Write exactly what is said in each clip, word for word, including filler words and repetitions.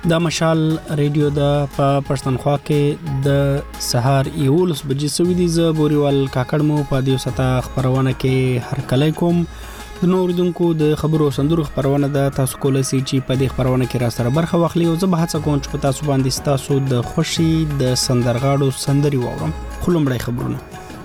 د مشال ریډیو د په پښتونخوا کې د سهار یولس بجې سوي دي. زه بوريوال کاکړ مو په دې ستا خبرونه کې هر کله کوم د نور دونکو د خبرو سندرو خبرونه د تاسو کولای شئ چې په دې خبرونه کې را سره برخه واخلئ او زه به هڅه کوم چې په تاسو باندې تاسو د خوشي د سندرغاړو سندري واورم. خلومړی خبرونه.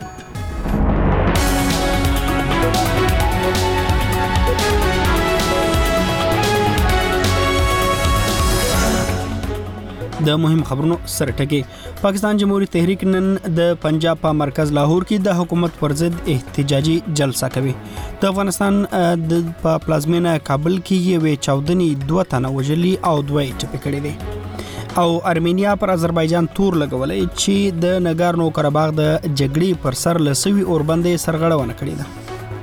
د مهم خبرونو سره ټکی. پاکستان جمهوریت تحریک نن د پنجاب په مرکز لاهور کې د حکومت پر ضد احتجاجي جلسه کوي. د افغانستان د پلازمینه کابل کې یوې چاودنی دوه تنه وژلي او دوه ټپي کړي دي او ارمینیا پر آذربایجان تور لګولې چې د نګارنو قرهباغ د جګړې پر سر لسوي اوربندې سرغړونه کړې ده.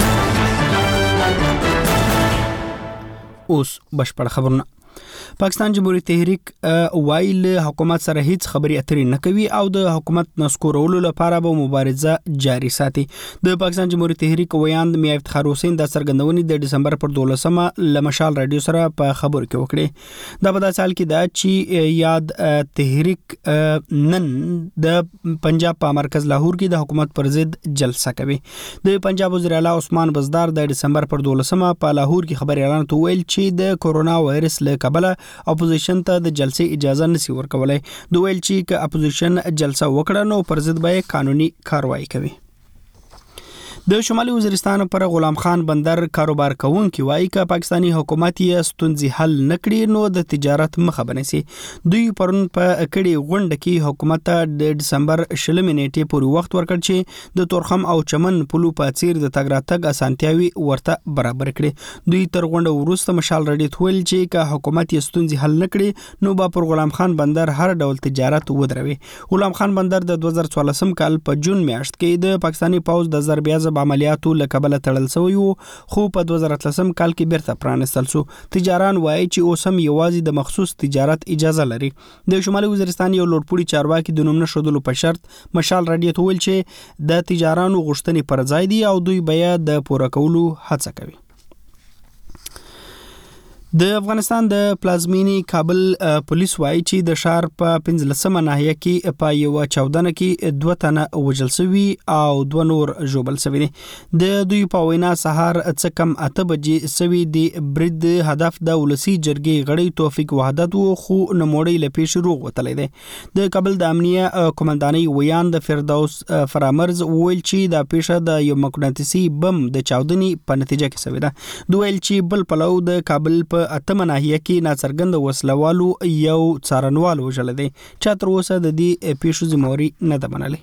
اوس بشپړ خبرونه. پاکستان جمهوریت تحریک وایل حکومت سره هیڅ خبري اترې نه کوي او د حکومت نسکورولو لپاره به مبارزه جاري ساتي. د پاکستان جمهوریت تحریک ویاند میا افتخار حسین د سرګندونې د دسمبر پر دولسمه لمشال رادیو سره په خبرو کې وکړي. دا په داسې حال کې دا چې یاد تحریک نن د پنجاب په مرکز لاهور کې د حکومت پر ضد جلسه کوي. د پنجاب وزیر اعلی عثمان بزدار د دسمبر پر دولسمه په لاهور کې خبري اعلان وکړ چې د کورونا وایرس له کبله اپوزیشن ته د جلسې اجازه نسی ورکولای. دوی ویل چې ک اپوزیشن جلسه وکړه نو پر ضد به قانوني کاروایی کوي. د شمالي وزیرستان پر غلام خان بندر کاروبار کوونکي وایي ک پاکستانی حکومت یې ستونزې حل نکړي نو د تجارت مخه بنسي. دوی پرون په کړي غونډه کې حکومت ته د دسمبر شلمې نیټې پورې وخت ورکړ چې د تورخم او چمن پلو په څیر د تګ راتګ اسانتیاوي ورته برابر کړي. دوی تر غونډه وروسته مشال رډیټ ویل چې ک حکومت یې ستونزې حل نکړي نو با پر غلام خان بندر هر ډول تجارت ودروي. غلام خان بندر د دوه زره څوارلسم کال په جون میاشت کې د پاکستانی پوز د ضربیازه عملیاتو لکبله تړل شوی وو خو په دوه زره اتلسم کال کې بیرته پرانستل شو. تجاران وایي چې اوس هم یوازې د مخصوص تجارت اجازه لري. د شمالي وزیرستان یو لوړپوړي چارواکي د نوم نشودلو په شرط مشال رډیټ ویل چې د تجارانو غوښتنې پر ځای دي او دوی بیا د پوره کولو هڅه کوي. د افغانستان د پلازمینی کابل پولیس وایي چې د شهر په پنځلسمه ناحیه کې په یو چاودنه کې دوه تنه وژل شوي او دوه نور ژوبل شوي دي. د دوی په وینا سهار څه کم اته بجې شوي دي. برید هدف د ولسی جرګې غړي توفیق وحدت وو خو نموړی له پیش روغ وتلی دی. د کابل د امنیه کمانډاني ویاند فردوس فرامرز ویل چې د پیښه د یو مقناطیسي بم د چاودنې په نتیجه کې شوې ده. دوی ویل چې بل پلو د کابل په اتمه ناحیه کې ناڅرګند وسلوالو یو څارنوال وژل دی چې تر اوسه د دې پیښو ذمہواری نه ده منلې.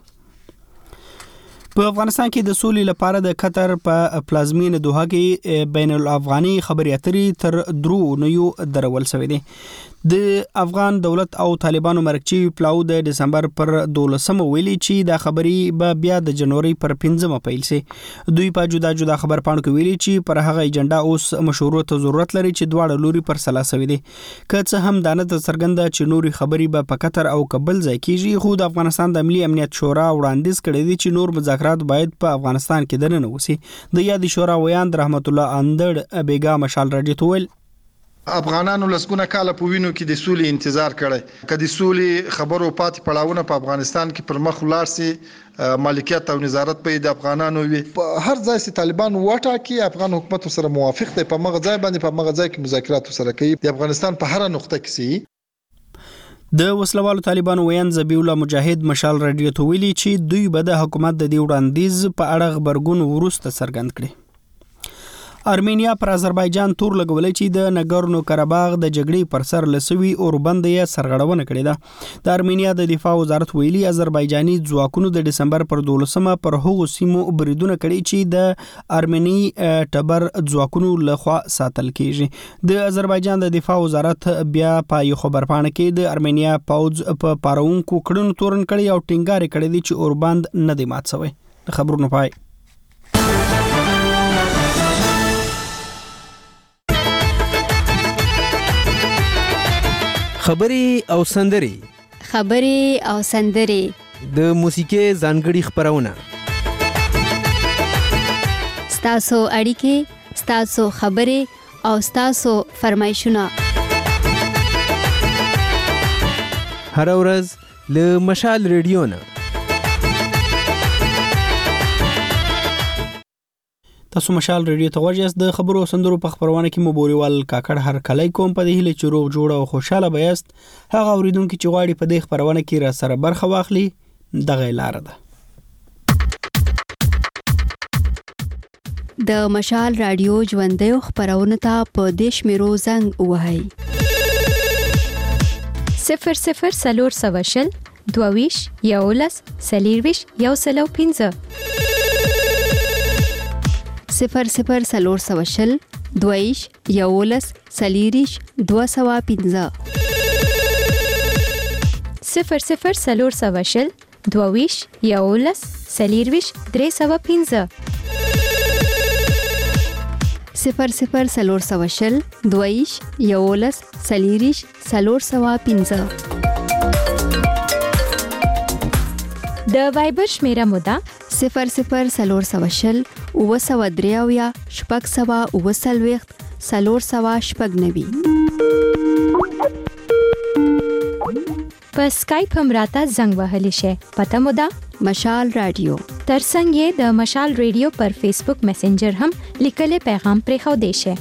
په افغانستان کې د سولې لپاره د قطر په پلازمینه دوحه کې بین الافغاني خبري اترې تر درو نیو درول شوې دي. د افغان دولت او طالبانو مرکچی پلاو د دسمبر پر دولسمه ویلي چې دا خبري به بیا د جنوري پر پنځمه پیل شي. دوی په جدا جدا خبر پاڼو کې ویلي چې پر هغه ایجنډا اوس مشورو ته ضرورت لري چې دواړه لوري پر سلا سوي دي. که څه هم دانه ته څرګنده چې نوري خبري به په قطر او کابل ځای کېږي خو د افغانستان د ملي امنیت شورا وړاندیز کړی دی چې نور مذاکرات باید په افغانستان کې دننه وسی. د یاد شورا ویاند رحمت الله اندړ بیګا مشال رډیټ ویل افغانانو لسګونه کاله په وینو کې د سولې انتظار کړی. که د سولې خبرو پاتې پړاوونه په افغانستان کې پر مخ ولاړ سي مالکیت او نظارت به د افغانانو وي. په هر ځای چې طالبان وټاکي افغان حکومت سره موافق دی په مغه ځای باندې په مغه ځای کې مذاکرات سره کوي. د افغانستان په هر نقطه کې سي د وسلوالو طالبانو ویاند ذبیح الله مجاهد مشال رډیټ ویلي چې دوی به د حکومت د دې وړاندیز په اړه خبرګون وروسته څرګند کړي. ارمینیا پر آذربایجان تور لګولې چې د نګورنو قرهباغ د جګړې پر سر لسوي اوربند یې سرغړونه کړې ده. د ارمینیا د دفاع وزارت ویلي آذربایجاني ځواکونو د دسمبر پر دولسمه پر هغو سیمو بریدونه کړي چې د ارمني ټبر ځواکونو لخوا ساتل کیږي. د آذربایجان د دفاع وزارت بیا په یو خبرپاڼه کې د ارمینیا پوز په پارونکو کړنو تورن کړي او ټینګار کړي دي چې اوربند نه دی مات شوی. خبرونه پای خبري او سندري خبري او سندري د موسیقي ځانګړي خبرونه ستاسو اړیکې ستاسو خبري او ستاسو فرمایشونه هر ورځ له مشال ریډیو نه. تاسو مشال ریډیو ته غوږ یاست. د خبرو سندرو په خبرونه کې مو بوريوال کاکړ هر کلی کوم په دې هله چې روغ جوړ او خوشاله بیاست. هغه اوریدونکو چې غواړي په دې خبرونه کې را سره برخه واخلي دغه لار ده. د مشال رادیو ژوندۍ خبرونه ته په دیش میرو زنګ وهاي صفر صفر سلور سواشل دوویش یولس سلیرویش یو سلو پینزه صفر صفر سلور سواشل دوویش یولس سلیریش دو سوا پینزه صفر صفر سلور سواشل دوویش یولس سلیرویش درې سوا پینزه صفر صفر سلور سواشل دویش یولس سلیریش سلور سوا پینزه. د وایبر شمیره مودا صفر صفر سلور سواشل او سوا دریاویا شپږ سوا او سلويخت سلور سوا شپږ نوي. په سکایپ هم راته زنګ وهلی شي. پته مودا مشال رادیو. ترڅنګ یې د مشال ریډیو پر فیسبوک میسنجر هم لیکلي پیغام پرېښو دی شي.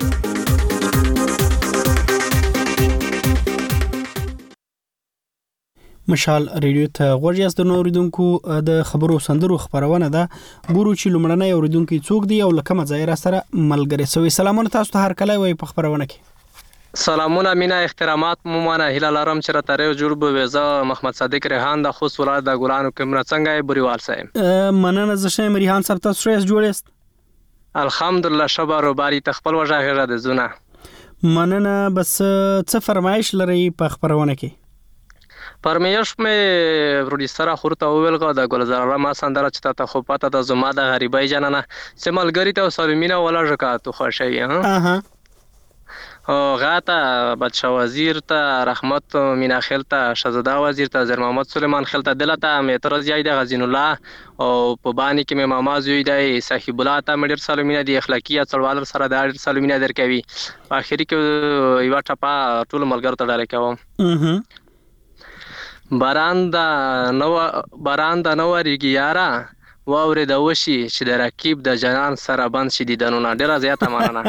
مشال ریډیو ته غوږ یاست. د اوریدونکو د خبرو سندرو خبرونه ده. ګورو چې لمړنۍ اوریدونکو څوک دی او لکه مزایر سره ملګری سوي. سلامونه تاسو ته هر کله وي په خبرونه کې. سلامونه مینا احترامات مومانه هیله لرم چې را ترې جوړ به وزه محمد صادق ریحان د خوست ولایت د ګلانو کمره څنګه بریوال صاحب. مننه زه شم ریحان صاحب تاسو ښه جوړیست؟ الحمدلله شبا روباری تخپل وجه غره د زونه. مننه. بس څه فرمایش لري په خبرونه کې؟ پرمیش مې پروډوسر خورته ویلګه د ګلزار ما سندره چې ته خو پته د زما د غریبای جنانه سملګری ته سالمینا ولا ژکه تو خوشی ها. اها او غاته بادشاه وزیر ته رحمت مینا خیل ته شهزاده وزیر ته زر محمد سلیمان خیل ته دلته مترز یای د غزین الله او په باندې کې مې ماما زوی دی صاحب الله ته مډر سالمینا دی اخلاقیات څلوالر سره د سالمینا درکوي. په اخر کې یو ټپه ټول ملګرو ته ډالې کوم. اها باران دا نو باران دا نو ریګی یارا واورې د وشي چې د رقیب د جنان سره بند شي دیدنونه. ډیره زیاته مننه.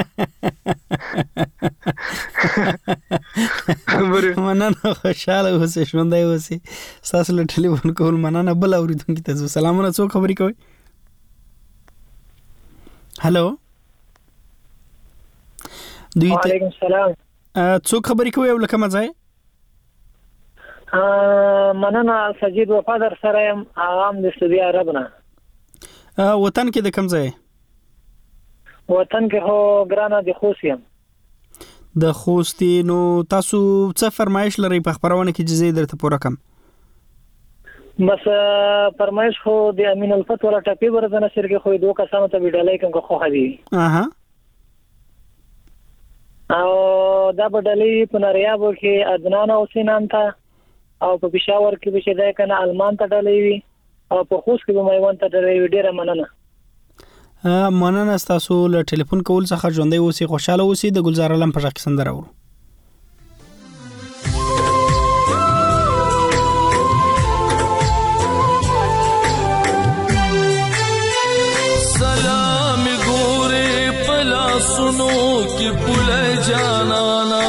مننه. خوشاله اوسې ژوندۍ اوسې. تاسو له ټلیفون کول مننه. بل اوریدونکو ته سلامونه. څوک خبرې کوي؟ هالو دوی ته وعلیکم السلام. څوک خبرې کوي او لکه مزه؟ مننه. سجید وفادر سره یم عوام د سعودي عرب نه. وطن کې د کوم ځای؟ وطن کې هو ګرانه د خوست یم. د خوست. نو تاسو څه فرمایش لري په خبرونه کې چې زه درته پوره کم؟ بس فرمایش خو د امین الفت ولا ټپی ورته نشر کې خو دوه کسانو ته ویډالای کوم خو هدي. اها او دا بدلی په نریابو کې عدنان او سینان ته او په پېښور کې به چې دا کنه المان ته ډلې وي او په خوست کې به میوان ته ډلې وي. ډیره مننه. مننه تاسو له ټلیفون کول څخه ژوندۍ اوسئ خوشاله اوسئ. د ګلزار علم په ځای کې سندره اورو. سلام ګورې پلا سنو کې پل جانانا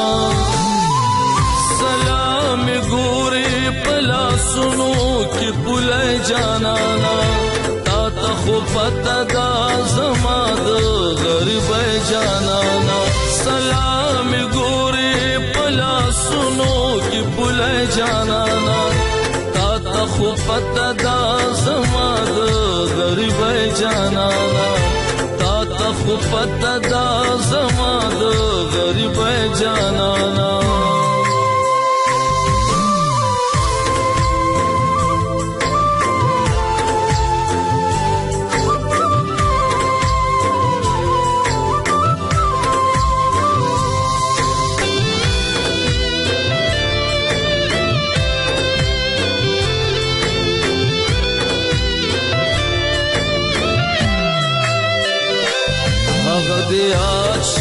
سلام ګورې پلا سنو کې پل جانانا تا ته خو پته دا زما د غریب جانانا سلام ګورې پلا سنو کې پل جانانا تا ته خو پته دا زما د غریب جانانا تا ته خو پته دا زما د غریب جانانا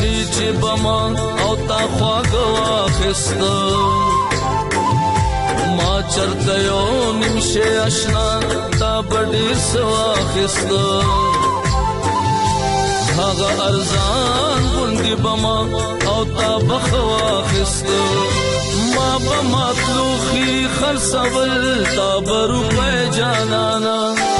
بما او تا خواږه واخسته ما چرته یو نیمشه اشنا تا بډیر سواخست هغه ارزان غوندې بما او تا بخواخست ما بمطلوخي خرڅول تا بروپه جانانا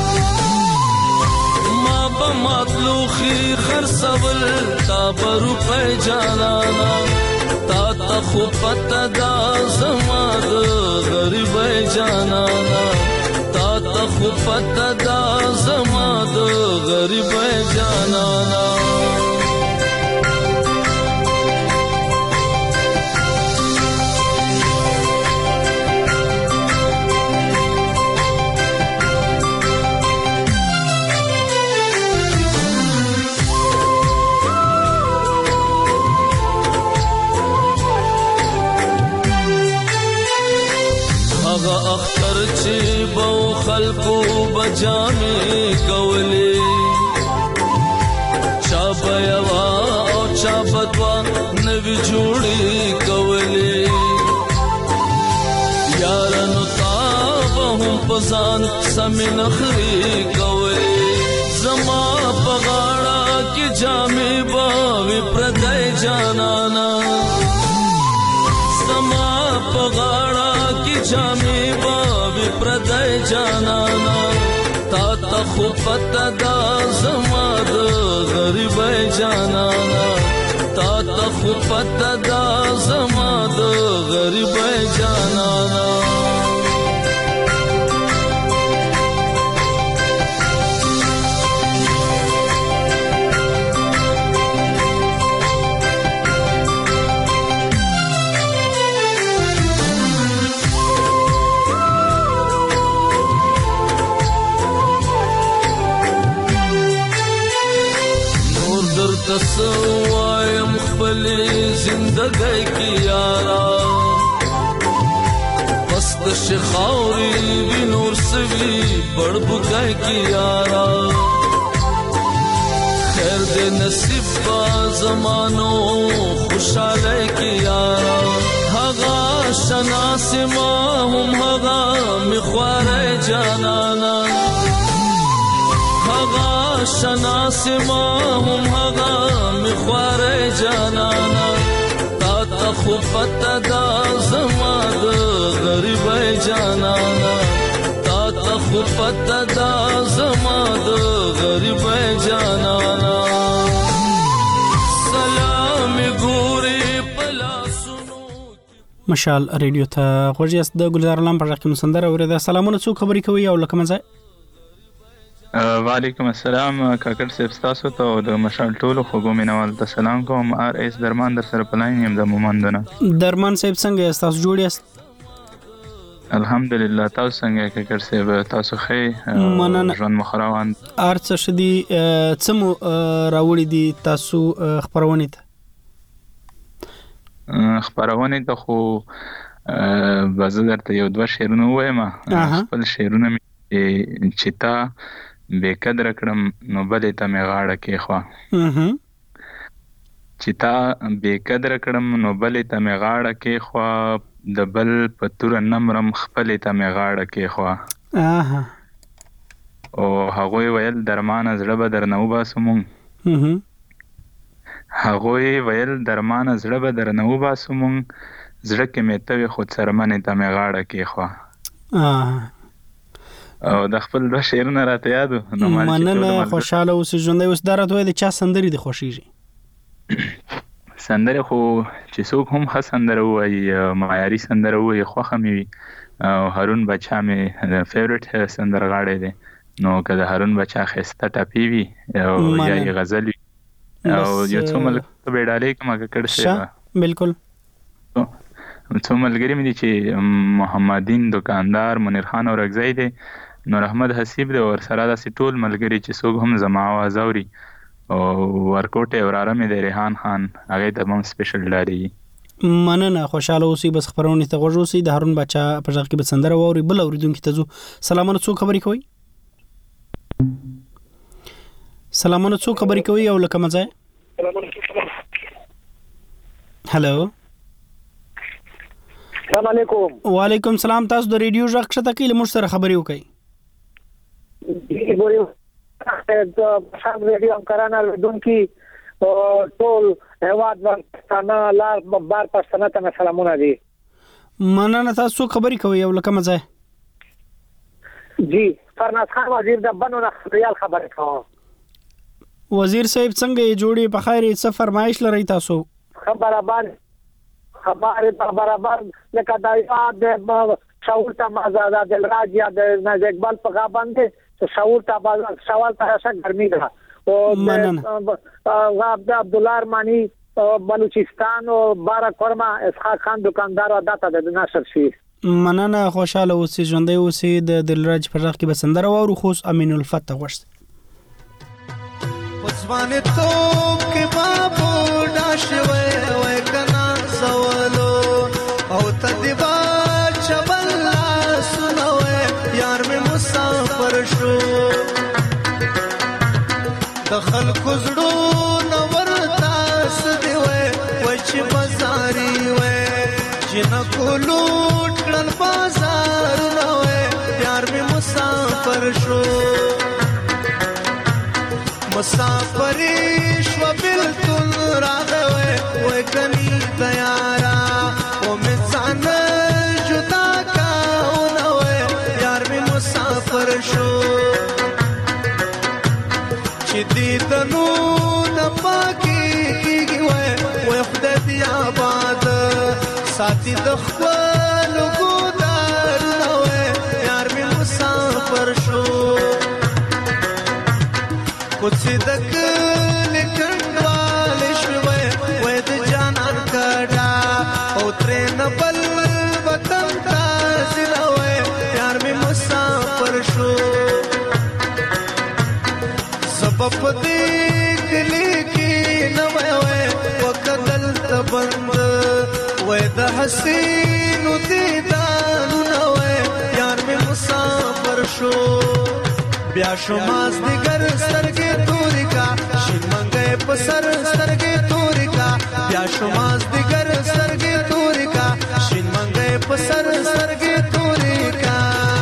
ما بمطلوخي خرڅول تا بروپه جانانا تا تا خو پته دا زما د غریب جانانا تا تا خو پته دا زما د غریب جانانا اختر چې بو خلقو بجامې کولې چا بيوا او چا بدوا نوی جوړې کولې یارانو تاب هم پزان سمې نخري کولې زما پغاړه کې جامې باوي پردای جانانا زما پغاړه جامې بابي پردای جانانا تا تا خو پته دا زما د غریب جانانا تا تا خو پته دا زما د غریب جانانا تسوایم خپلی زندگی کی یارا پست شخاوری وی نور سوی بڑ بکای کی یارا خیر دے نصیب با زمانو خوشحالی کی یارا هغا شناس ما هم هغا مخوار جانانا هغا شناس ما هم هغا مخوار جانانا تا تا خو پته دا زما د غریب جانانا تا تا خو پته دا زما د غریب جانانا سلام ګوري پلا سنو مشال ریډیو ته غوږیاست د ګلزار لام په ځکه مسندره اوریدا سلامونه څوک خبرې کوي او لکه مزه وعلیکم السلام کاکړ صاحب تاسو ته او د مشال ټولو خوږو مینوال ته سلام کوم آر ایس درمان در سره پلاین یم د مومندونه درمان صاحب څنګه تاسو جوړ یاست الحمدلله تاسو څنګه کاکړ صاحب تاسو ښه ژوند مخروان ارڅ شدي څمو راوړي دي تاسو خبرونه ته خبرونه ته خو بازار درته یو دوه شعرونه وایم خپل شعرونه چې تا بے قدر کړم نو بلې ته مې غاړه کېخوا چې تا بے قدر کړم نو بلې ته مې غاړه کېخوا د بل په توره نمرم خپلې ته مې غاړه کېخوا او هغوی ویل درمانه زړه به درنه وباسو مونږ هغوی ویل درمانه زړه به درنه وباسو مونږ زړه کې مې ته وې خو څرمنې ته مې غاړه کېخوا او د خپل دوه شعرونه راته یادو نو مننه خوشاله اوسې ژوندی اوس دا راته وایي د چا سندرې دې خوښېږي سندرې خو چې څوک هم ښه سندره ووایي معیاري سندره ووایي خوښه مې وي او هارون بچا مې فیورټ سندرغاړی دی نو که د هارون بچا ښایسته ټپې وي او یا یې غزل وي او یو څو ملګري به ډالۍ کړم ککړ صاحب بالکل څو ملګري مې دي چې محمدین دکاندار منیر خان اورکزی دی نور احمد حسیب دی او سره داسې ټول ملګري چې څوک هم زما آواز اوري او ورکوټه وراره مې دی ریحان خان هغه ته هم سپیشل ډالۍ مننه خوشاله اوسئ بس خبرونه ته غوږ اوسئ د هارون بچا په ځای کې به سندره ووري بل اوریدونکو ته زو سلامونه څوک خبرې کوي سلامونه څوک خبرې کوي او لکه مزه هالو السلام علیکم. وعلیکم سلام. تاسو د ریډیو ژغ کښته کې لمر سره خبرې وکړئ. ګورې د شام ریډیو همکارانو لدونکي ټول هیواد پښتانه لار بار پښتانه ته سلامونه دي. مننه. تاسو خبرې کوئ یو لکه مزه. جی فرناز خان وزیر د بنو نه خبريال خبرې کوم. وزیر صاحب څنګه جوړې په خیر څه فرمایش لري تاسو؟ خبره باندې خبره برابر لکه دا یاد شاور ته مازاد د راجیا د ناز اقبال په غابن کې شاور ته سوال ته څه ګرمي ده او غاب د عبد الله ارمانی بلوچستان او بارک ورما اسحاق خان دکاندار داته د ناشر شي. مننه. خوشاله اوسئ، ژوندۍ اوسئ. د دلراج پر ځخ کې بسندره وورو خوش امین الفتح ورس وسوانه تو کې بابو داشوي وای کنا سوالو او تدبا چبلا سنوي یار مې مسافر شو دخل کوزړو نور تاس دی وای وچ بازاري وای جن کولو ټل بازار نوې یار مې مسافر شو مسافری شو بلتون راغوي وای کني تیارا او مې ځان جدا کاونه وای یار مې مسافر شو چې دې تنو د پاکي کیږي وای وای خدای دې آباد ساتي د خپل ګودار نوې یار مې مسافر شو کوڅ دک لټنوال شوي وې د جانان کډا او ترن بل وطن تاسلوي یار مې مسافر شو سبب دې کلی کې نو وې وکدل تبند وې د حسین دیدان نو یار مې مسافر شو بیا شماز دیگر سترګې توري کا شین منګې په سر سترګې توري کا بیا شماز دیگر سترګې توري کا شین منګې په سر سترګې توري کا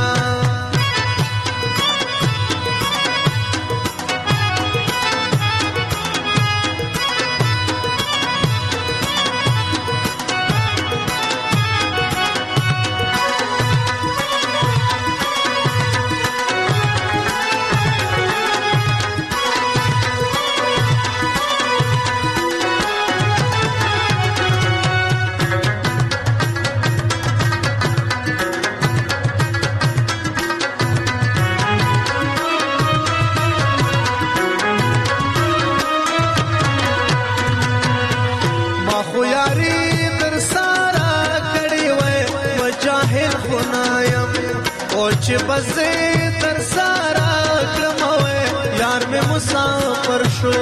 چې بزې تر سارا کلموي یار مې مسافر شو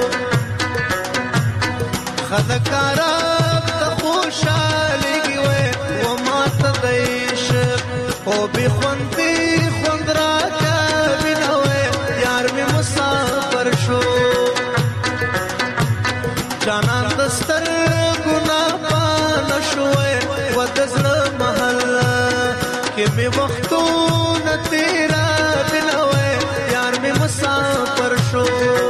خدکارا ته خوشالي وي و ما ته دیش او به خوندې خوند را کا بنوي یار مې مسافر شو جانان دستر ګنا پان شوي و دزړه محل کې مې وختو تیرا بنوي یار مې مسافر شو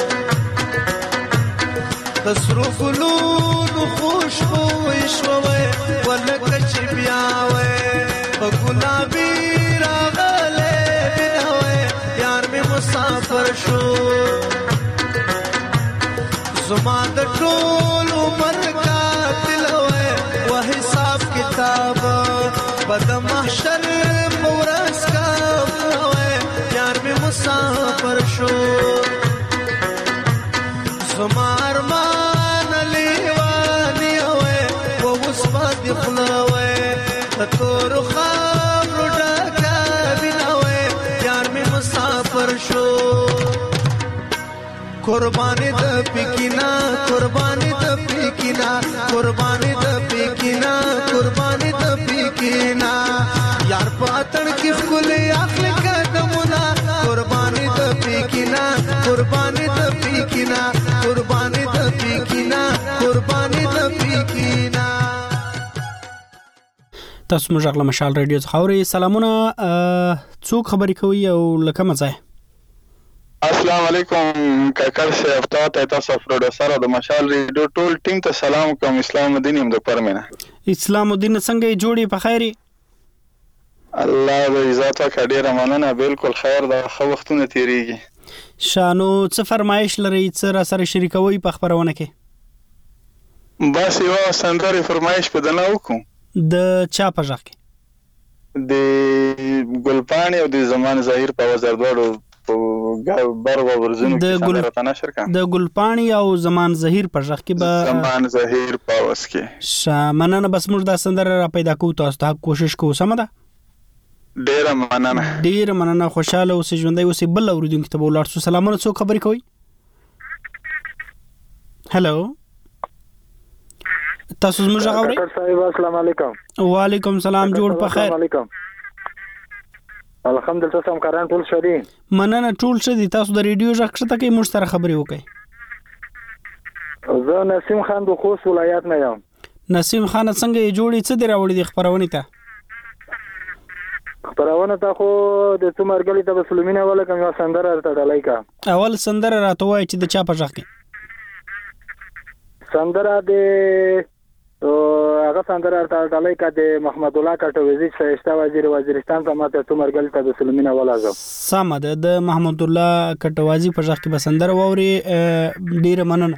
تصرف لون خوشبو شوي ولکه چې بیا وي په ګلابي راغله بنوي یار مې مسافر شو زما د ټول عمر کا تلوي و حساب کتاب بد محشر پورس کا یار مې مسافر شو زما ارمان لیوانی وې و اوس پاتې خلوي تور خبر ډکا بنوي یار مې مسافر شو قرباني د پکینا قرباني د پکینا قرباني د پکینا قرباني د پکینا یار پاتن کی خل اخل قدمنا قرباني د پکینا قرباني د پکینا قرباني د پکینا قرباني د پکینا. تاسو موږ غل مشال رادیو څخه اورئ. سلامونه، څوک خبرې کوي او لکه مزه؟ السلام علیکم کاکر صاحب، ته تاسو پروډوسر او د مشال رادیو ټول ټیم ته سلام کوم. اسلام الدین هم د پرمنه. اسلام الدین څنګه جوړي په خیري؟ الله دې عزت وکړي، ډیره مننه. بالکل خیر ده، خو وختونه تیریږي. شانو څه فرمایش لري چې را سره شریکوي په خبرونه کې؟ بس یو سندره فرمایش په دنا وکم د چا په ځخ کې؟ د ګلپانی او د زمان ظاهر په وزر دوړو په برغو ورزونو کې سندره ته نشر کړه. د ګلپانی او زمان ظاهر په ځخ کې به زمان ظاهر په وس کې شامننه. بس موږ دا سندره را پیدا کوو، تاسو ته کوشش کوو. سم ده، ډیره مننه. ډیره مننه، خوشاله اوسئ، ژوندۍ اوسئ. بل اوریدونکو ته ولاړ شو. سلامونه، څوک خبرې کوي؟ هلو، تاسو زموږ غوړی؟ السلام علیکم. وعلیکم السلام، جوړ په خیر. الحمدلله، تاسو کاران ټول ښه دي؟ مننه، ټول ښه دي. تاسو د ریډیو ځخ ته کې موږ سره خبرې وکړئ. زه نسیم خان د خوست ولایت نه یم. نسیم خان څنګه جوړی؟ څه دی راوړی د خبرونه ته؟ خبرونه ته خو د څومرګلی ته بسلمینه ولا کوم سندره ته ډالای کا. اول سندره راته وای چې د چا په ځخ کې سندره د هغه سندره ته ډالای کا د محمد الله کټوزی شایسته وزیر وزیرستان ته ماته څومرګلی ته بسلمینه ولا زو. سم ده، د محمد الله کټوازی په ځخ کې به سندره ووري. ډیره مننه.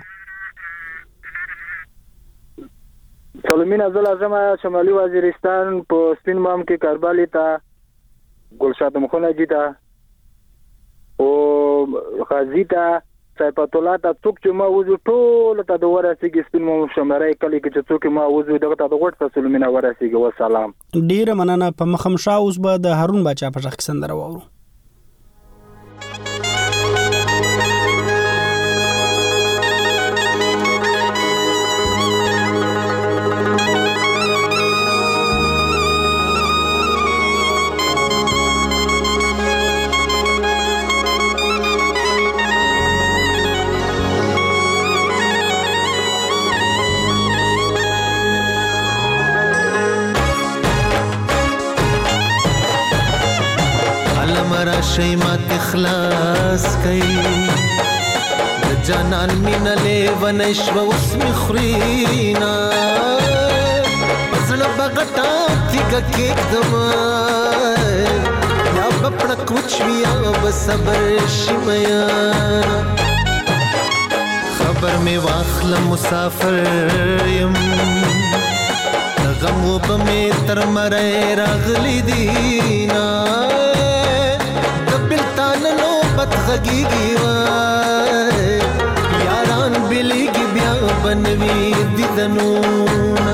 سلمینه زل اعظم شمالي وزیرستان په سپین مام کې کربالي ته ګلشاد مخونه جیتا او غازی ته صفات الله ته څوک چې ما وځو ټول ته د ورسېږي سپین مام شمارای کلی کې چې څوک ما وځو دغه ته د غټ سلمینه ورسېږي. والسلام. ډیره مننه. په مخم شاه اوس به د هارون بچا په ځخ کې سندره وورو. شي مات اخلاص کوي د جانان مين له ونشو اسم خرينا پسړه بغټا تیګ کېک دما یا بپړ کوچ ویا بصبر شمیا خبر می واخل مسافر يم غم وبمه تر مړ راغلي دینا غږیږي وای یاران بلیږي بیا بنوي دیدنونه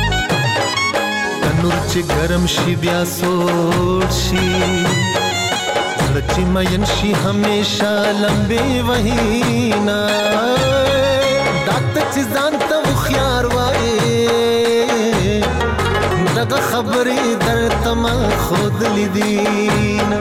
تنور چې ګرم شي بیا سوړ شي چې مین شي همیشه لمبي وهینا دات چې ځان ته خيار وای دغه خبرې درته ما خود لیدینا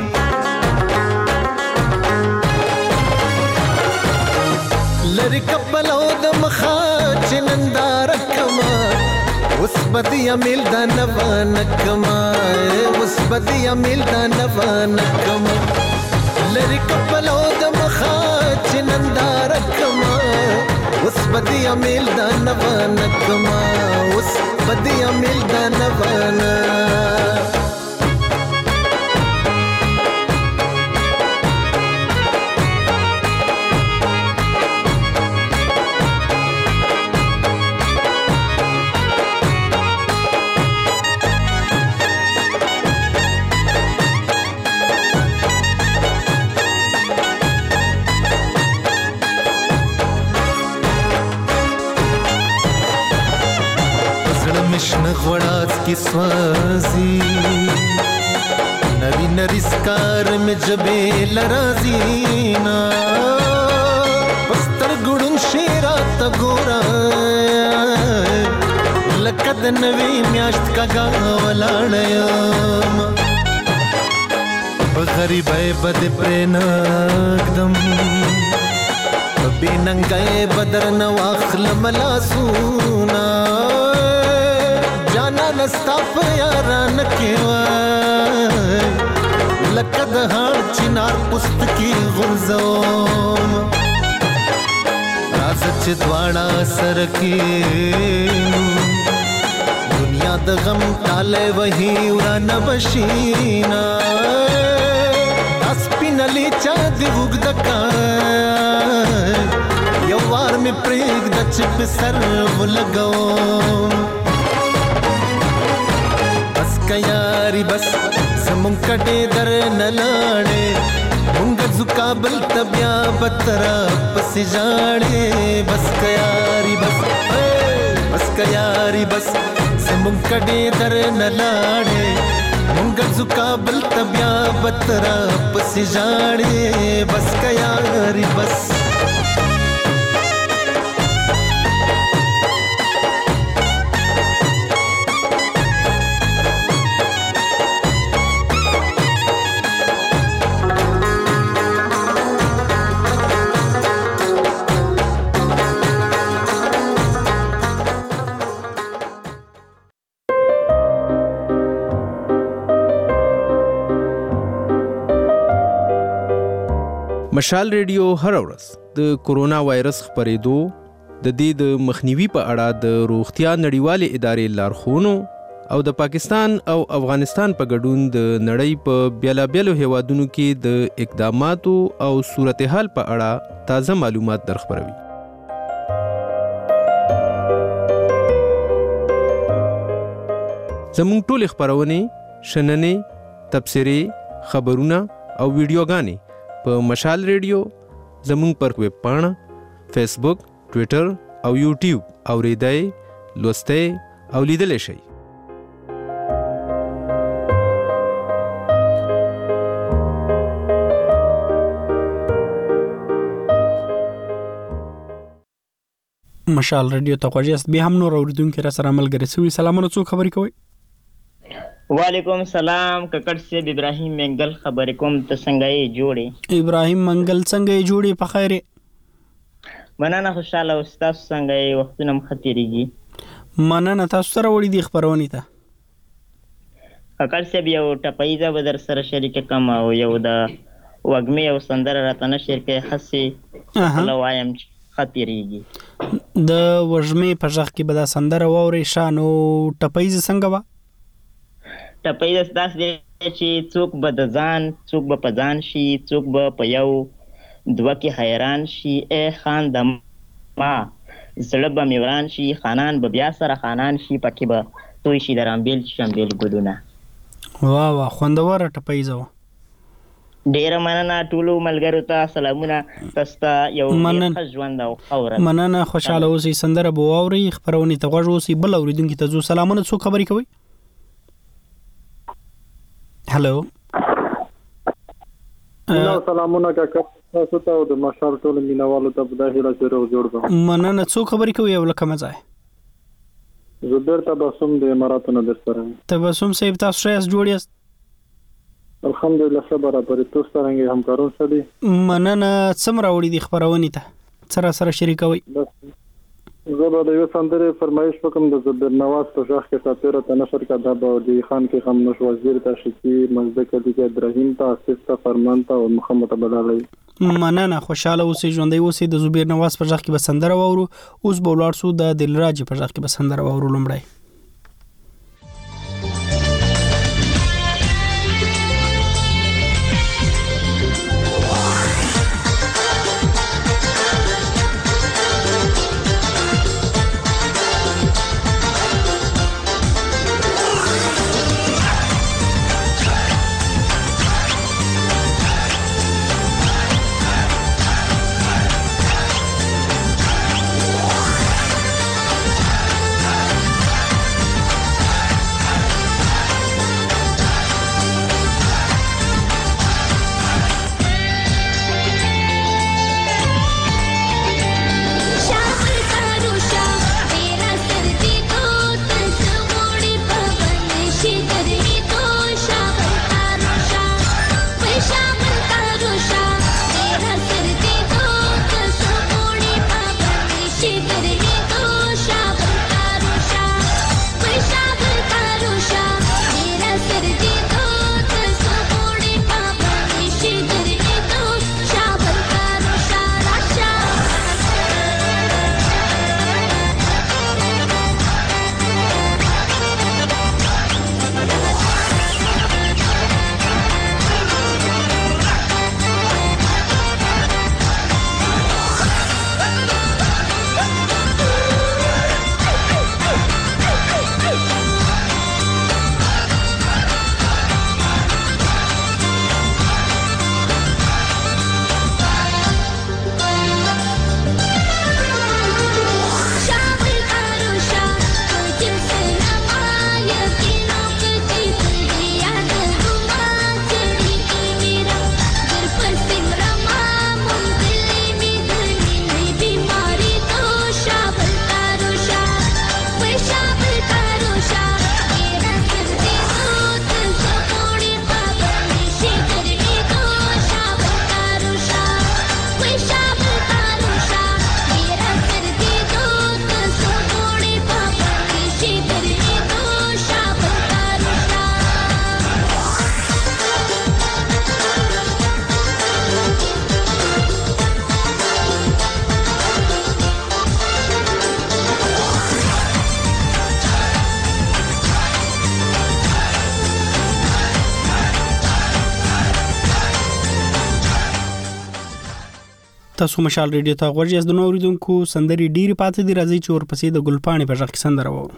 لری کپلو د مخا چنندار کما اوس بدی امیل د نوان کما اوس بدی امیل د نوان کما لری کپلو د مخا چنندار کما اوس بدی امیل د نوان کما اوس بدی امیل د نوان की स्वाजी नरी नरी स्कार में जबे लराजीना बस्तर गुड़ुन शेरा तगोरा लकद नवी म्याश्त का गावलाणयम बगरीब बद प्रेनागदम बेनंगाए बदर नवाखल मलासूना جانا نستا په یاران کې وای لکه د هار چنار پست کې غرزوم راز چې دواړه سر کې دنیا د غم ټاله وهي ورانه بشینا اسپینلی چا دی وګد کا یو وار می پرېګ د چې په سر ولګوم بس کياري بس سمون کټه در نه لاړې مونږ زکابل تبیا بترا پس جاړې بس کياري بس بس کياري بس سمون کټه در نه لاړې مونږ زکابل تبیا بترا پس جاړې بس کياري بس مشال ریډیو هر ورځ د کورونا وایرس خپرېدو د دې د مخنیوي په اړه د روغتیا نړیوالې ادارې لارښوونو او د پاکستان او افغانستان په ګډون د نړۍ په بیلابیلو هیوادونو کې د اقداماتو او صورتحال په اړه تازه معلومات درخبروي. زموږ ټولې خپرونې، شننې، تبصرې، خبرونه او ویډیوګانې په مشال ریډیو زموږ پر ویب پاڼه، فیسبوک، ټویټر او یوټیوب اوریدای، لوستای او لیدلی شئ. مشال ریډیو ته خوښیاست. به هم نور اوریدونکو را سره ملګری سوي. سلامونه، څوک خبرې کوي؟ وعلیکم السلام، ککړ صاحب ابراهیم منګل خبرې کوم. ته څنګه یې جوړې؟ ابراهیم منګل څنګه یې جوړې؟ په خیر. مننه، خوشاله او تاسو څنګه یې؟ وختونه مخ تیریږي. مننه. تاسو سره وړي دي خبرونه ته ککړ صاحب یو ټپایزه به در سره شریک کوم او یو د وګمې او سندره راته نه شیر کې خاصه لو وایم خطرېږي. د وژمې په ځخ کې به دا سندره ووري شانو ټپایزه څنګه وا؟ ټپایزه داس دی چې څوک به د ځان څوک به په ځان شي، څوک به په یو دوه کې حیران شي. اے خان د ما زړه به مې وران شي، خانان به بیا سره خانان شي، پکې به توی شي د رامبیل شمبیل ګلونه. واه واه، خوندوره ټپایزه وه. ډیره مننه ټولو ملګرو ته. سلامونه تاسو ته. یو ښه ژوند او ښه ورځ. مننه، خوشحاله اوسئ. سندره به واورئ، خپرونې ته غوږ اوسئ. بل اورېدونکي ته ځو. سلامونه، څوک خبرې کوئ؟ هلو. سلامونه کاکا، تاسو ته او د مشال ټولو مینوالو ته په داخله چې روغ جوړ به. مننه. څوک خبرې کوي او له کومه ځای؟ زبیر تبسم د اماراتو نه در سره. تبسم صاحب، تاسو ښه یاست؟ جوړ یاست؟ الحمدلله ښه برابرې. تاسو څنګه همکارون ښه دي؟ مننه. څومره وړي دي خپرونې ته؟ سره سره شریکوي. زه به د یو سندرې فرمایش وکم د زبیر نواز په ژغ کې ساتره ته نشر کا د باودی خان کې هم نش وزیر ته شکی مزدک دي ابراهیم ته اساس ته فرمان ته او محمد بلالي. مننه، خوشاله اوسئ، ژوندۍ اوسئ. د زبیر نواز په ژغ کې به سندره واورو. اوس به ولاړ شو د دلراج په ژغ کې به سندره واورو. لومړی تاسو مشال ریډیو ته غوږ یاست. د نورو اوریدونکو سندري ډيري پاتې دي، راځي چې ورپسې د ګلپاڼې په ژغ کې سندره وورو.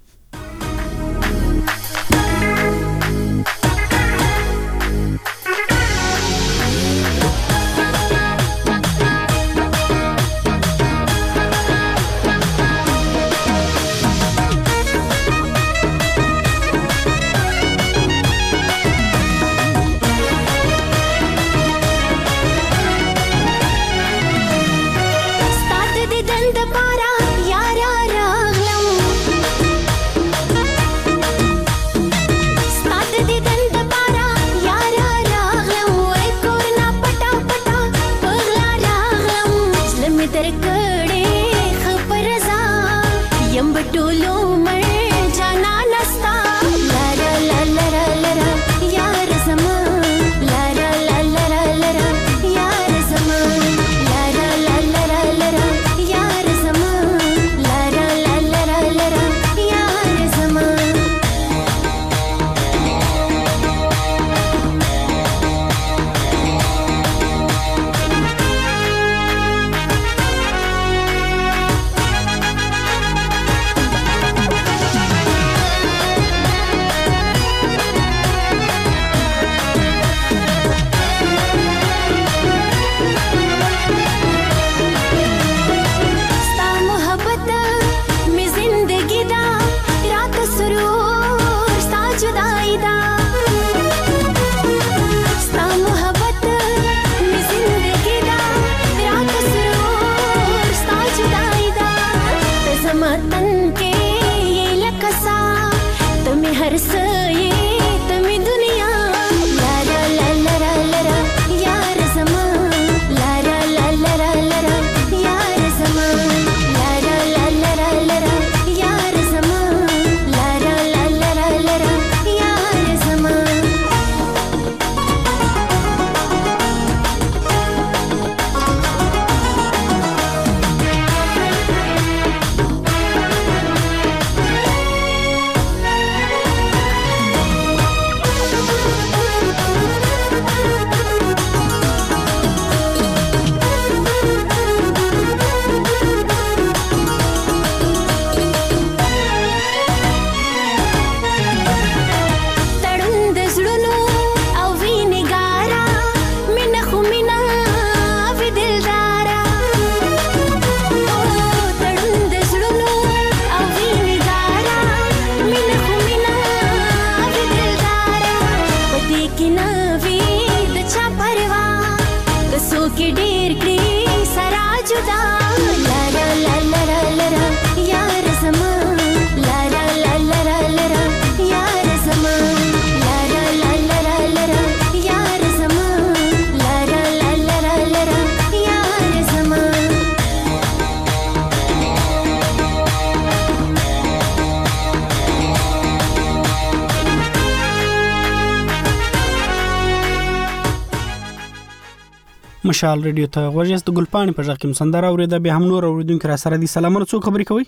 مشال ریډیو ته غوږ یاست. د ګلپاڼې په ژغ کې سندره اوریده. به هم نور اوریدونکو را سره دي. سلامونه، څوک خبرې کوي؟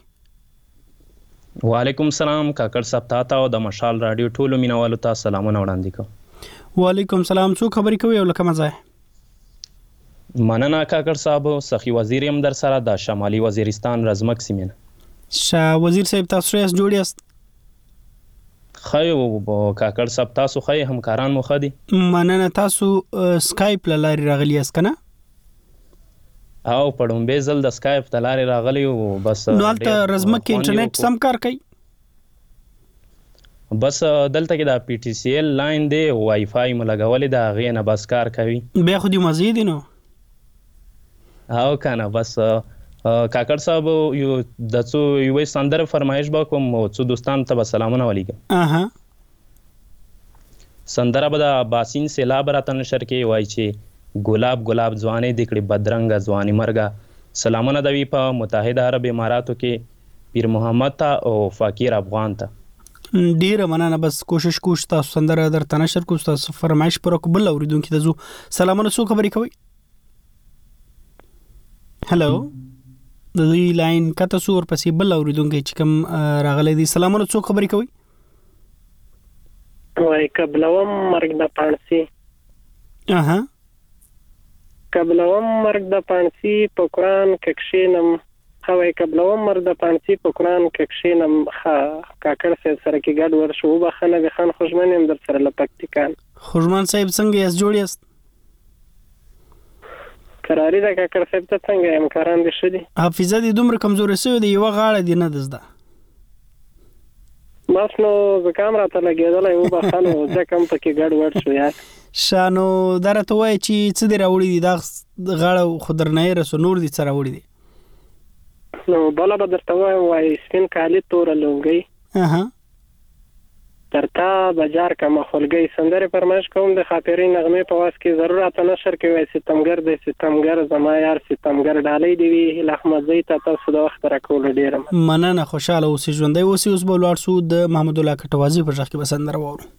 وعلیکم السلام کاکړ صاحب، تاسو او د مشال رادیو ټولو مینوالو ته سلامونه وړاندې کوم. وعلیکم السلام، څوک خبرې کوي او لکه مزه؟ مننه کاکړ صاحب، سخی وزیر یم در سره د شمالي وزیرستان رزمک سیمه. شاه وزیر صاحب تاسو یې جوړ یاست؟ خایو کاکړ صاحب تاسو خای همکاران مو خدي. مننه. تاسو سکایپ لاري راغلی یاست کنه؟ او پړم به زل د سکایپ تلاري راغلی او بس نو البته رزمک کې انټرنیټ سم کار کوي. بس دلته کې دا پی ټی سی ایل لاین دی، وای فای ملګولې دا غینه بس کار کوي. به خو دې مزید نو او کنه بس کاکړ صاحب یو د څو یو سندره فرمایش با کوم او څو دوستان ته سلامونه ولیکم. اها سندره به د باسین سیلاب راته نشر کې وای چې ګلاب ګلاب ځواني دکړي بدرنګ ځواني مرګه سلامونه دوی په متحده عرب اماراتو کې پیر محمد ته او فقیر افغان ته. ډیره مننه. بس کوشش کوم تاسو سندره درته نشر کوم تاسو فرمایش پر کوبل اوریدونکو ته زو سلامونه سو خبرې کوي. هلو د دې لاین کته سور پسې بل اوریدونکو چې کوم راغلي دي. سلامونه سو خبرې کوي. وای قبلوم مرګ نه پانسي. اها قبلوم مرګ د پانسی په قرآن کې کښینم هوای قبلوم مرګ د پانسی په قرآن کې کښینم کاکړ صاحب سره کې ګډ ورشو وبخښنه د خان خوشمن هم در سره لپکتیکان خوشمن صاحب څنګه یاست جوړ یاست قراری دا کاکړ صاحب ته څنګه امکاران دي شدي حافظه دې دومره کمزورې شوې ده یوه غاړه دې نه ده زده بس نو زکام راته لګېدلی وبخښنه ځکه هم پکې ګډ وډ شو یار ښه نو دا راته وایه چې څه دې راوړي دي دا غاړه خو درنه یې رسو نور دې څه راوړي دي نو بله به درته وایم وایي سپین کالي توره لونګۍ ترتا بجار کمه خلګۍ سندرې فرمایش کوم د خاطرې نغمې په واس کې ضرور راته نشر کې وایي ستمګر دی ستمګر زما یار ستمګر ډالۍ دی وي احمدزی ته تاسو د وخت راکولو ډېره مننه خوشحاله اوسې ژوندی اوسې اوس به ولاړ شو د محمد الله کټوازي په غږ کې به سندره واورو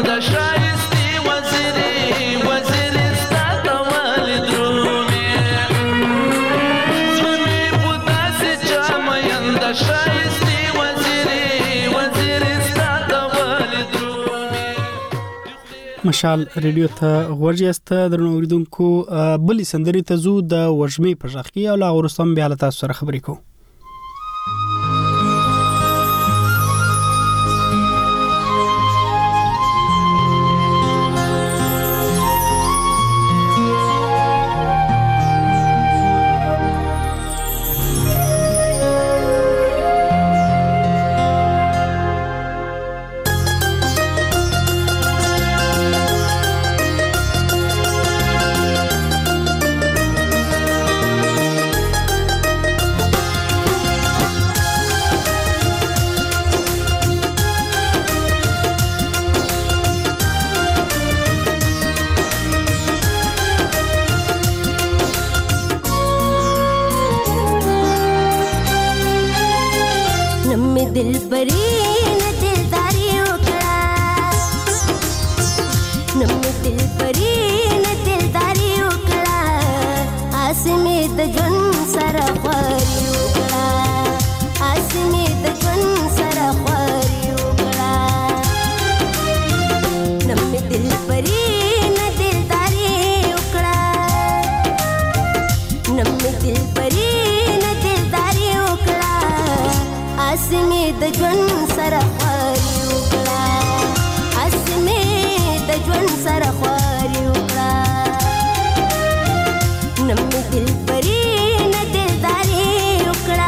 مینده شایستې وزیرې وزیرې ستا ته ولې درومې زړه مې په داسې چا مینده شایستې وزیرې وزیرې ستا ته ولې درومې. مشال ریډیو ته غوږ یاست درنو اوریدونکو. بلې سندرې ته ځو د وژمې په غږ کې او لا وروسته بیا له تاسو سره خبرې کوو. दिल परी न दिलदारी उकड़ा नम दिल परी न दिलदारी उकड़ा आसमी त जन सरा ख्वारी उकड़ा आसमी त जन सरा ख्वारी उकड़ा नम दिल परी न दिलदारी उकड़ा नम दिल परी न दिलदारी उकड़ा आसमी د ژوند سره خواري وکړه آسمې د ژوند سره خواري وکړه نم دل پرې نه دلداري وکړه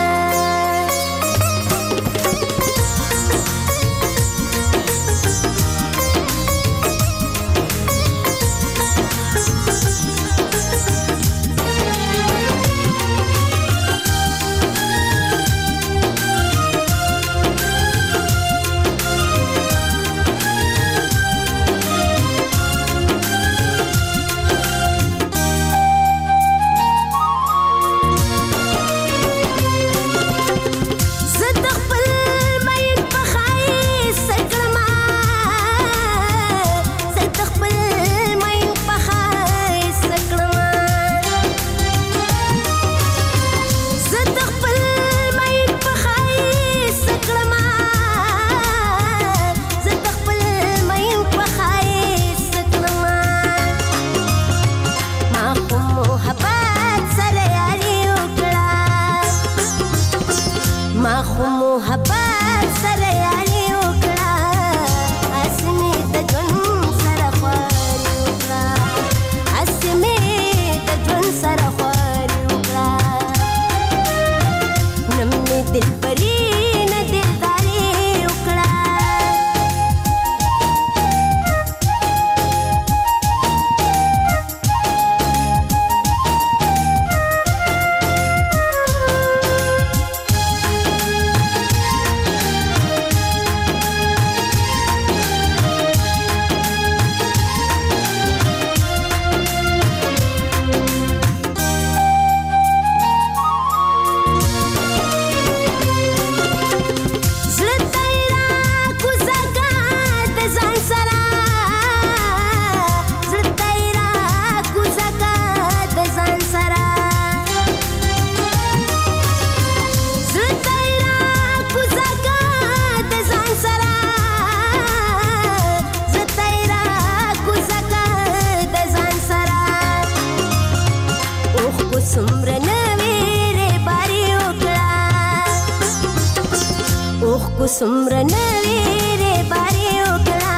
سمره نویره باری وکړه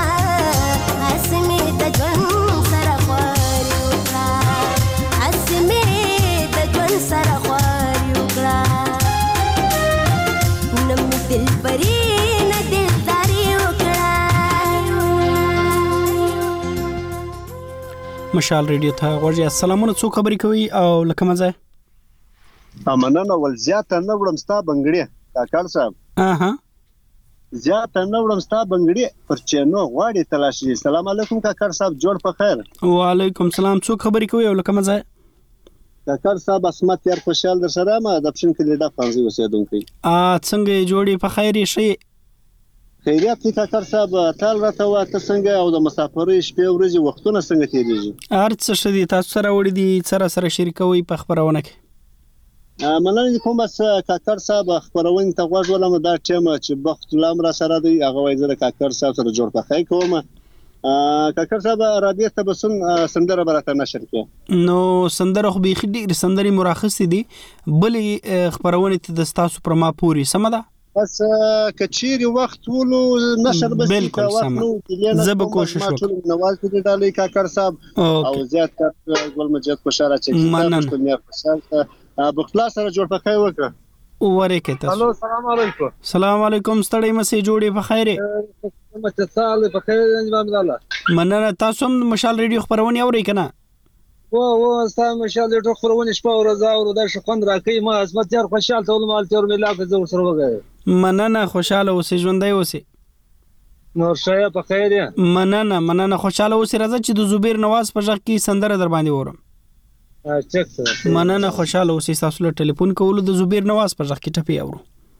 اسمې د ژوند سره خواري وکړه اسمې د ژوند سره خواري وکړه نم دل پرې نه دلداري وکړه. مشال ریډیو ته غوږی السلامونه څو خبرې کوي او لکه مزه امنه ول زیاته نه وړم ستا بنګړي کاکړ صاحب اها زیاته نه وړم ستا بنګړي پر چینو غواړي تلاشي. السلام علیکم کاکړ صاحب جوړ په خیر. وعلیکم السلام څو خبرې کوي او لکه مزه کاکړ صاحب اسمت یار خوشحال در سره ما د پښین کې لیدا پانځي اوسېدونکو ا څنګه جوړي په خیر شي خیریت دی کاکر صاحب تال راته وا ته څنګه او د مسافرۍ شپې ورځې وختونه څنګه تیریږي؟ هر څه ښه دي. تاسو سره وړي دي سره سره شریکوي په خبرونه کې؟ مننه کوم بس کاکر صاحب خبرونه ته غوږ ولم دا ټیم چې بخت الله را سره دی هغه وایي زه کاکر صاحب سره جوړ پخای کوم. کاکر صاحب رادیو ته بسون سندره براته نشر کې نو سندره خو به ډېر سندري مرخص دي بلې خبرونه ته د تاسو پر ما پوری سم ده بس کچيري وخت ولو نشر بس بالکل سم زه به کوشش وکړم. نواز دې ډالې کاکر صاحب او زیات ګل مجید خوشاله چې تاسو مې خوشاله بخلا سره جوړ پخای وکړه ورکه تاسو. الو السلام علیکم. السلام علیکم ستړی مسې جوړې په خیر مته سال په خیر نظام الله مننه. تاسو هم مشال ریډیو خبرونه اورئ کنه؟ و و استاد مشال ریډیو خبرونه شپه او ورځ او د شخوند راکې ما عظمت یار خوشاله ټول مال تور ملاک زو سره وګړي. مننه خوشاله اوسې ژوندۍ اوسې. نور شای په خیر یا مننه مننه خوشاله اوسې. راځه چې د زبیر نواز په ځخ کې سندره در باندې ورم. چک مننه خوشاله اوسې. تاسو له ټلیفون کولو د زبیر نواز په ځخ کې ټپي اورو.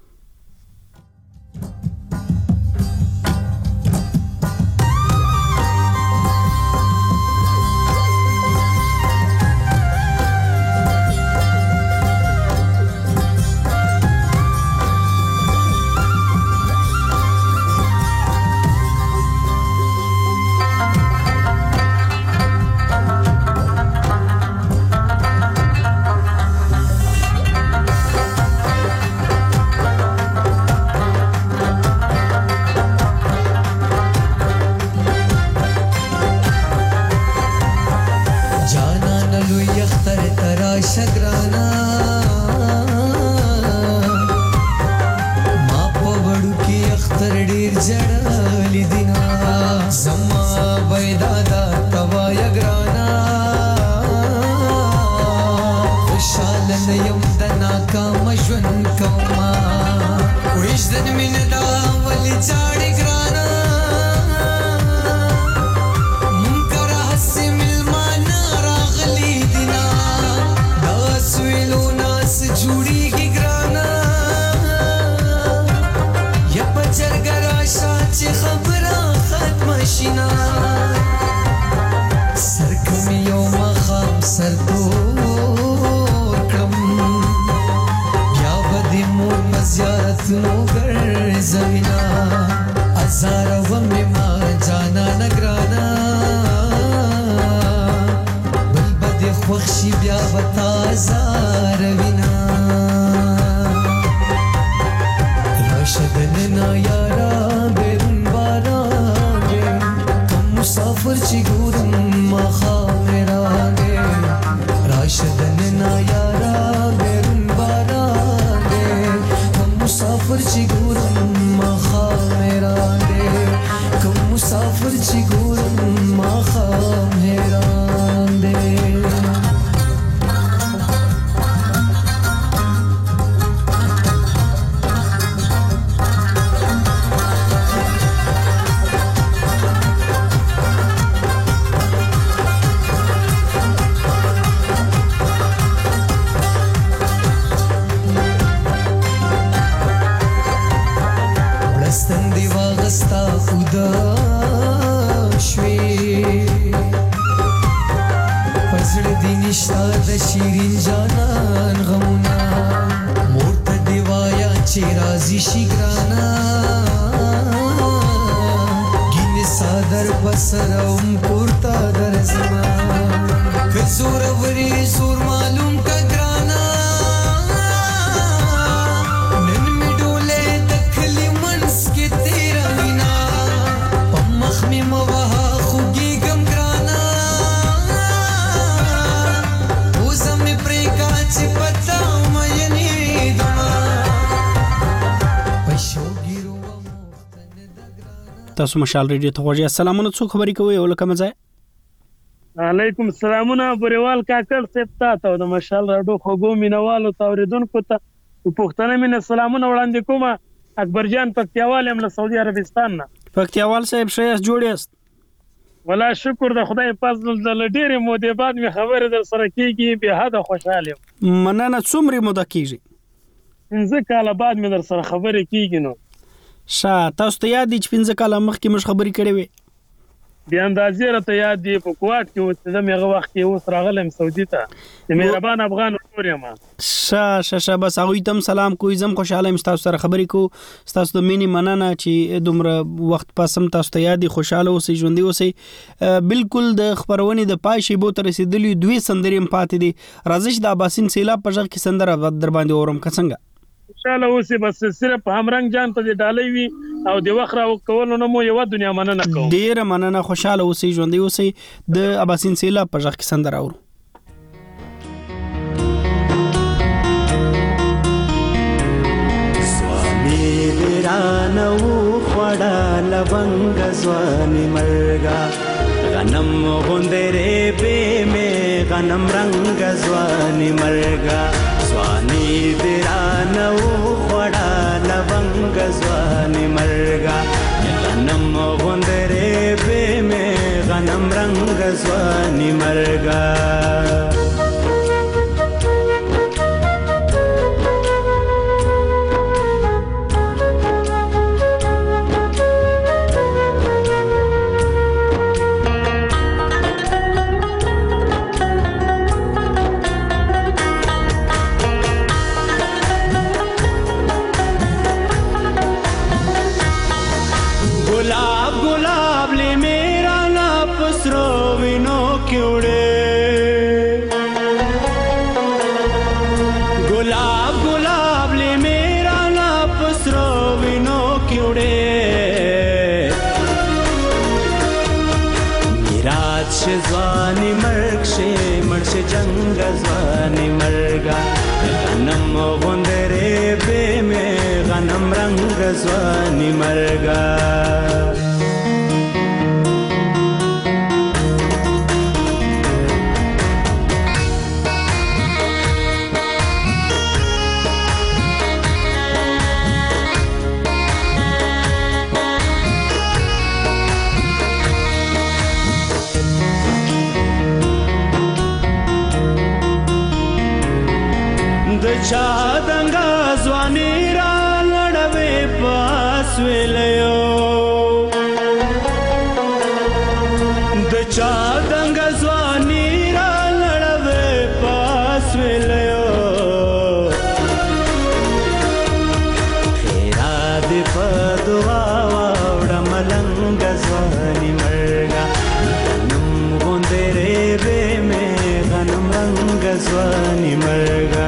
تاسو مشال ریډیو ته غوږی. السلامونه څو خبرې کوي او لکه مزه؟ علیکم السلامونه بریوال کاکړ صاحب ته د مشال راډیو خوګو مینوالو توریدونکو ته پښتنه مين سلامونه وړاندې کوم. اکبر جان پکتیاوال هم له سعودي عربستان نه. پکتیاوال صاحب شایس جوړیست؟ ولا شکر د خدای فضل د ډېرې مودې بعد می خبره در سره کیږي به حد خوشاله. مننه. څومره موده کیږي؟ څنګه کاله بعد می در سره خبره کیږي نو شا تاسو ته یاد دي چې پنځه کاله مخکې موږ خبرې کړې وې؟ بیا اندازې راته یاد دي په کوټ کې اوسېدم هغه وخت کې اوس راغلم سعودي ته د مهربان افغان ورور یم. ښه ښه ښه بس هغوی ته هم سلام کوئ. زه هم خوشحاله یم چې تاسو سره خبرې کوو. ستاسو د مینې مننه چې دومره وخت پس هم تاسو ته یاد دي. خوشحاله اوسئ، ژوندي اوسئ. بالکل د خپرونې د پای شیبو ته رسېدلي دوې سندرې هم پاتې دي. راځئ چې د اباسین سیلاب په غږ کې سندره در باندې اورم که څنګه؟ خوشحاله اوسئ. بس صرف همرنګ جان ته د ډالۍ وي او د وخت را کولو نه مو یوه دنیا مننه کوم. ډېره مننه. خوشحاله اوسئ، ژوندي اوسئ. د اباسین سیلاب په غږ کې سندره اورو. سوامي ورانه وخوړه لونګ ځواني مرګه غنم غوندرې به مې غنم رنګ ځواني مرګه ځواني ورانه وخوړه لونګ ځواني مرګه غنم غوندرې به مې غنم رنګ ځواني مرګه ځواني مرګ شي مرشه جنگ ځواني مرګا غنم غوندرې به مې غنم رنگ ځواني مرګا چا دنګا ځواني را لړوي پاس ویلو د چا دنګا ځواني را لړوي پاس ویلو خیرا دې په دعا واوړه ملنګ ځواني مرګا غنم غوندرې به مې غنم رنګ ځواني مرګا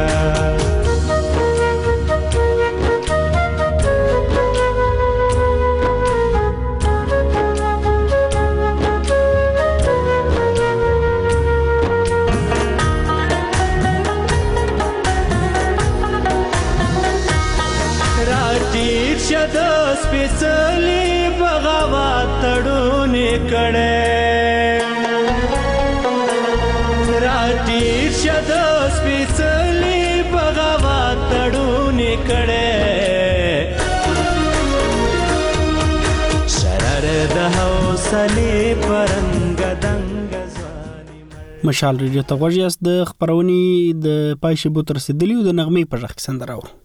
سپېڅلي بغاوت تړونې کړې راټیټ شه د سپېڅلي بغاوت تړونې کړې شرر د حوصلې پرنګ دنګ ځواني مشال ریډیو ته غوږ یاست. د خپرونې د پای شیبو ته رسېدلي او د نغمې په غږ کې سندره اورو.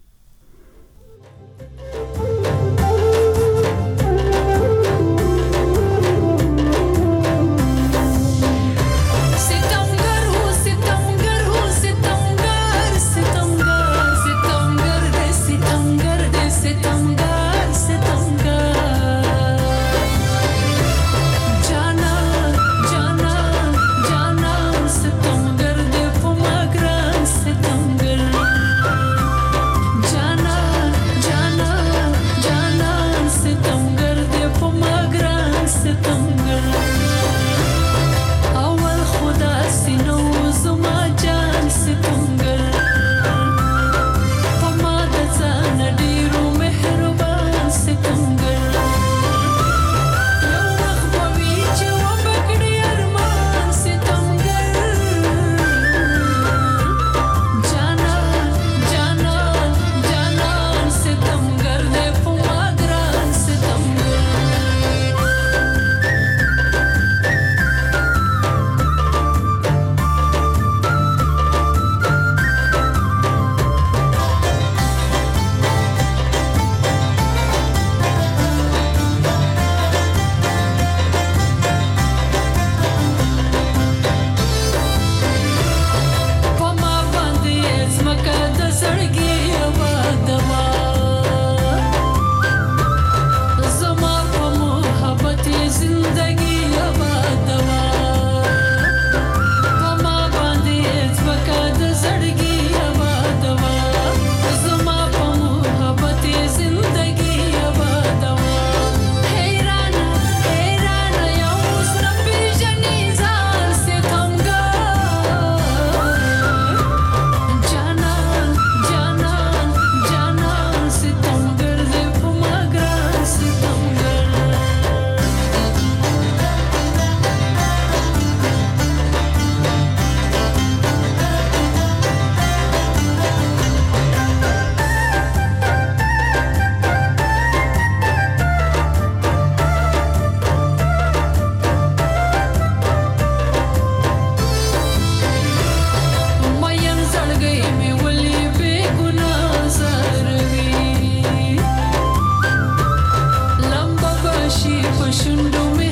شونډو مې